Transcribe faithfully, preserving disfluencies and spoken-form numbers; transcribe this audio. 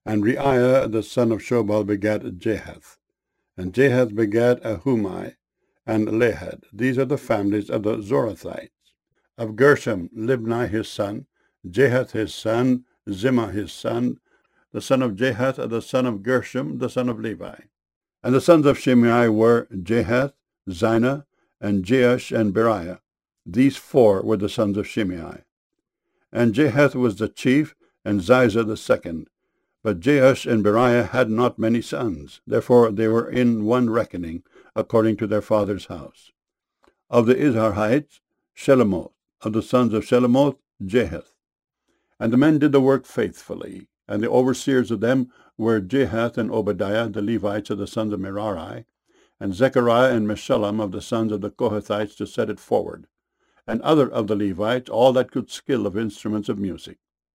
And Reiah the son of Shobal begat Jahath. And Jahath begat Ahumai and Lahad. These are the families of the Zorathites. Of Gershom, Libni his son, Jahath his son, Zimmah his son, the son of Jahath, the son of Gershom, the son of Levi. And the sons of Shimei were Jahath, Zinah, and Jeush, and Beriah. These four were the sons of Shimei. And Jahath was the chief, and Ziza the second. But Jeush and Beriah had not many sons. Therefore they were in one reckoning, according to their father's house. Of the Izharites, Shelomoth. Of the sons of Shelomoth, Jahath. And the men did the work faithfully. And the overseers of them were Jahath and Obadiah, the Levites of the sons of Merari, and Zechariah and Meshullam of the sons of the Kohathites to set it forward, and other of the Levites, all that could skill of instruments of music.